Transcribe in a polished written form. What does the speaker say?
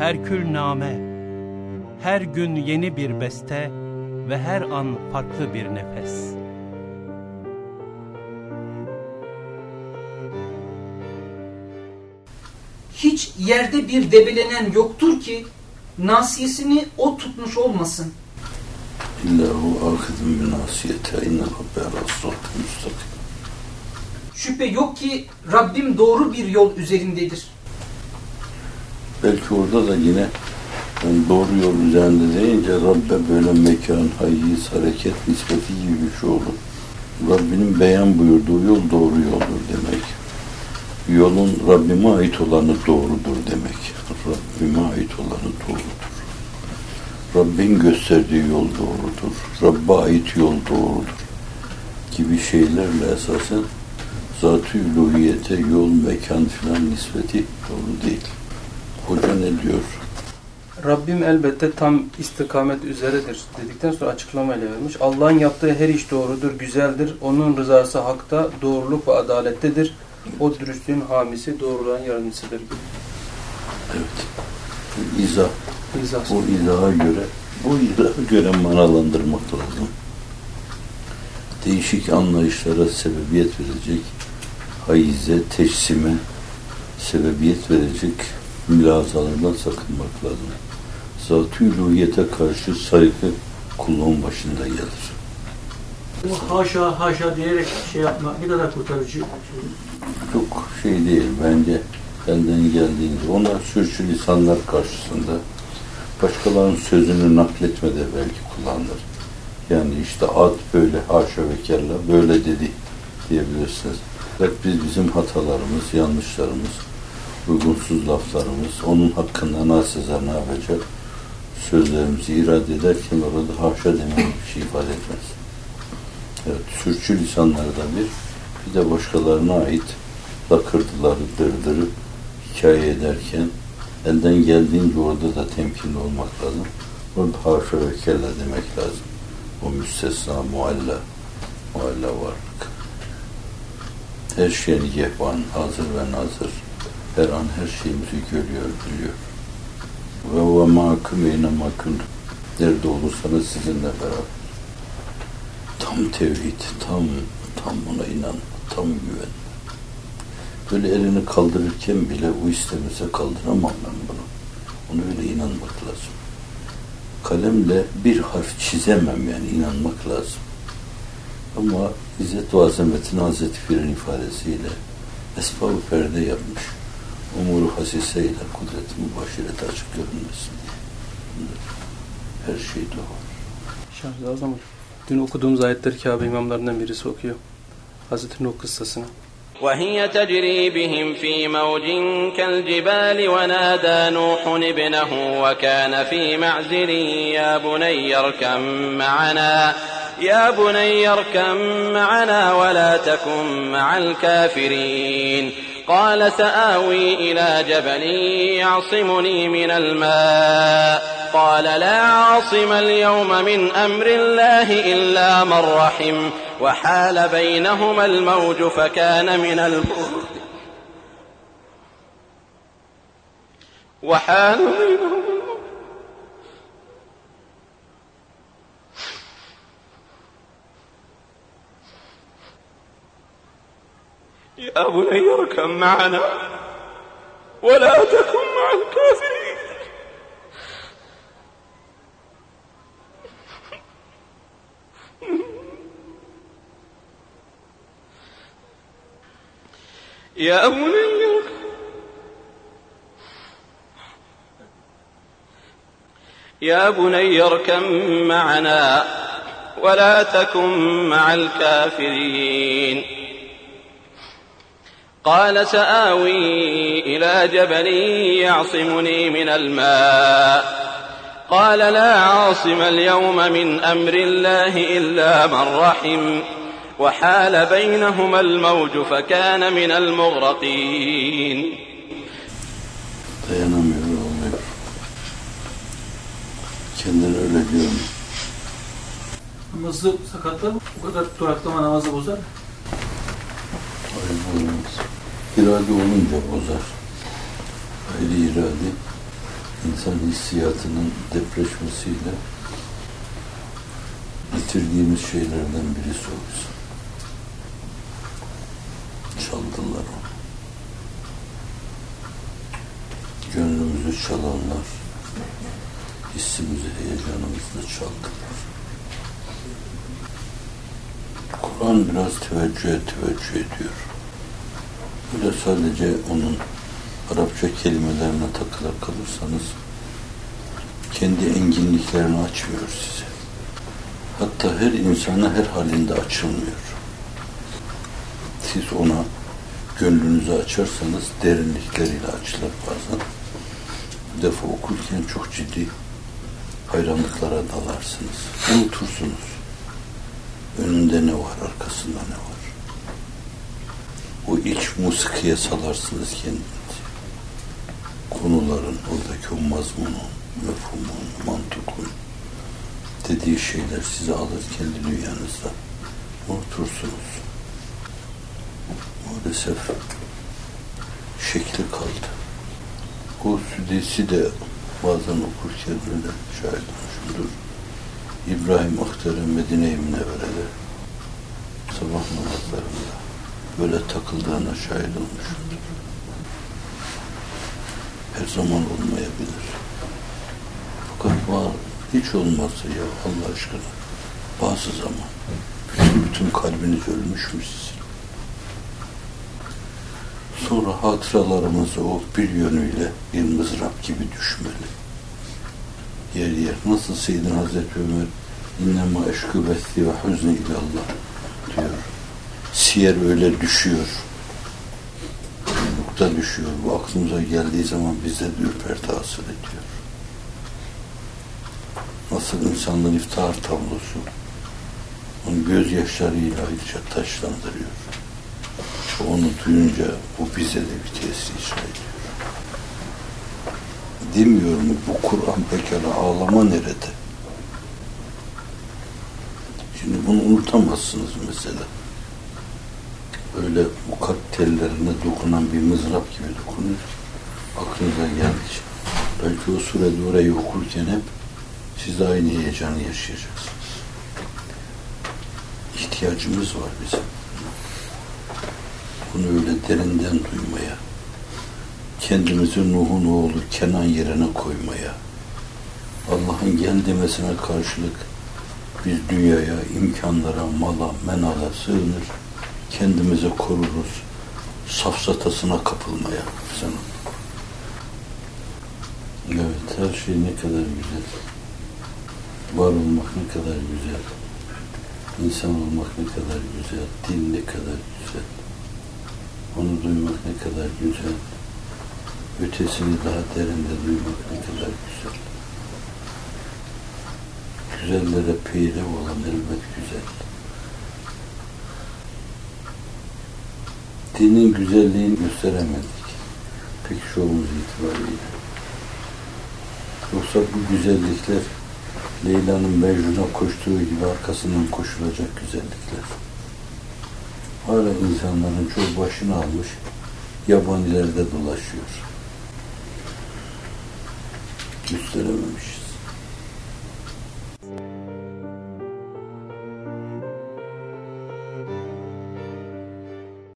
herkülname, her gün yeni bir beste ve her an farklı bir nefes. Hiç yerde bir debelenen yoktur ki nasiyesini o tutmuş olmasın. İllahu ahidun bi nasiyete inne rabbe ala-s-sıratı müstakim. Şüphe yok ki Rabbim doğru bir yol üzerindedir. Belki orada da yine yani doğru yol üzerinde deyince Rabbe böyle mekan, hayyiz, hareket nispeti gibi bir şey olur. Rabbinin beyan buyurduğu yol doğru yoldur demek. Yolun Rabbime ait olanı doğrudur demek. Rabbime ait olanı doğrudur. Rabbin gösterdiği yol doğrudur. Rabbe ait yol doğrudur. Gibi şeylerle esasen zat-ı üluhiyete yol, mekan filan nispeti doğru değil. Hoca ne diyor? Rabbim elbette tam istikamet üzeredir dedikten sonra açıklamayla vermiş. Allah'ın yaptığı her iş doğrudur, güzeldir. Onun rızası hakta, doğruluk ve adalettedir. O dürüstlüğün hamisi, doğruluğun yardımcısıdır. Evet. İzah. Bu izaha göre manalandırmak lazım. Değişik anlayışlara sebebiyet verecek, hayyize, teşsime sebebiyet verecek mülazalardan sakınmak lazım. Zat-ı üluhiyete karşı saygı kulluğun başında gelir. Bu haşa diyerek şey yapmak ne kadar kurtarıcı? Çok şey değil bence, elden geldiğince. Onlar sürçülisanlar karşısında başkalarının sözünü nakletmede belki kullanılır. Yani işte ad böyle haşa ve kella böyle dedi diyebilirsiniz. Biz bizim hatalarımız, yanlışlarımız, uygunsuz laflarımız, onun hakkında nasizler ne yapacak? Sözlerimizi irade ederken orada haşa demek bir şey ifade etmez. Evet, sürçülisanlarda bir de başkalarına ait lakırdıları, dırdırı hikaye ederken elden geldiğince orada da temkinli olmak lazım. Orada haşa ve kella demek lazım. O müstesna, mualla varlık. Her şeyin yehvan, hazır ve nazır. Her an her şeyimizi görüyor, biliyor. Ve mâküm eyne mâküm. Nerede olursanız sizinle beraber. Tam tevhid, tam ona inan, tam güven. Böyle elini kaldırırken bile o istemese kaldıramam ben bunu. Ona öyle inanmak lazım. Kalemle bir harf çizemem yani inanmak lazım. Ama İzzet ve Azamet'in Hazreti Pir'in ifadesiyle esbab-ı perde yapmış. Umuru hasiseyle kudret-i mübaşirete açık görünmesin diye. Her şey doğru. Şahı Azam, dün okuduğumuz ayetleri Kabe imamlarından birisi okuyor. Hazreti Nuh kıssasını. وهي تجري بهم في موج كالجبال ونادى نوح ابنه وكان في معزل يا بني اركم معنا ولا تكن مع الكافرين قال سآوي إلى جبل يعصمني من الماء قال لا عاصم اليوم من أمر الله إلا من رحم وحال بينهما الموج فكان من المغرقين يا بني اركب معنا ولا تكن مع الكافرين يا بني اركب معنا ولا تكن مع الكافرين قال سآوي إلى جبل يعصمني من الماء قال لا عاصم اليوم من أمر الله إلا من رحم وحال بينهما الموج فكان من المغرقين. Dayanamıyor, oluyor. Kendini öyle görmüyor. Namazı sakatlar bu kadar duraklama namazı bozar. Hayır olmaz. İrade olunca bozar. Hayri irade insan hissiyatının depreşmesiyle bitirdiğimiz şeylerden birisi olsun. Çaldılar onu. Gönlümüzü çalanlar, hissimizi, heyecanımızı çaldılar. Kur'an biraz teveccüh ediyor. Böyle sadece onun Arapça kelimelerine takılır kalırsanız kendi enginliklerini açmıyor size. Hatta her insana her halinde açılmıyor. Siz ona gönlünüzü açarsanız derinlikleriyle açılır bazen. Bu defa okurken çok ciddi hayranlıklara dalarsınız. Unutursunuz. Önünde ne var, arkasında ne var? O ilk musikiye salarsınız kendinizi. Konuların, oradaki o mazmunun, mefhumun, mantıkun dediği şeyler sizi alır kendi dünyanızda. Unutursunuz. Maalesef şekli kaldı. O Südeysi de bazen okurken öyle şahit olmuşumdur. İbrahim Aktar'ın Medine-i Münevvere'de sabah namazlarında böyle takıldığına şahit olmuşumdur. Her zaman olmayabilir. Fakat hiç olmazsa ya Allah aşkına bazı zaman bütün kalbiniz ölmüş mü sizin? Sonra hatıralarımızı o bir yönüyle bir mızrap gibi düşmeli. Yer yer. Nasıl Seyyidin Hazreti Ömer İnnemâ eşkü bethi ve huzni ilallah diyor. Siyer öyle düşüyor. Nokta düşüyor. Bu aklımıza geldiği zaman bize de ürperti hasıl ediyor. Nasıl insanların iftihar tablosu onun gözyaşlarıyla ayrıca taşlandırıyor. Onu duyunca o bize de bir tesir icra ediyor. Demiyor mu bu Kur'an pekala ağlama nerede? Şimdi bunu unutamazsınız mesela. Öyle bu kalp tellerine dokunan bir mızrap gibi dokunur. Aklınıza geldi. Belki o sürede orayı okurken hep siz de aynı heyecanı yaşayacaksınız. İhtiyacımız var bizim. Bunu öyle derinden duymaya, kendimizi Nuh'un oğlu Kenan yerine koymaya, Allah'ın gel demesine karşılık biz dünyaya, imkanlara, mala, menala sığınır, kendimizi koruruz, safsatasına kapılmaya. Evet, her şey ne kadar güzel. Var olmak ne kadar güzel. İnsan olmak ne kadar güzel. Din ne kadar güzel. Onu duymak ne kadar güzel. Ötesini daha derinde duymak ne kadar güzel. Güzellere peyrev olan elbet güzel. Dinin güzelliğini gösteremedik. Pek çoğumuz itibariyle. Yoksa bu güzellikler Leyla'nın Mecnun'a koştuğu gibi arkasından koşulacak güzellikler. Hala insanların çoğu başını almış, yabanilerde dolaşıyor. Gösterememişiz.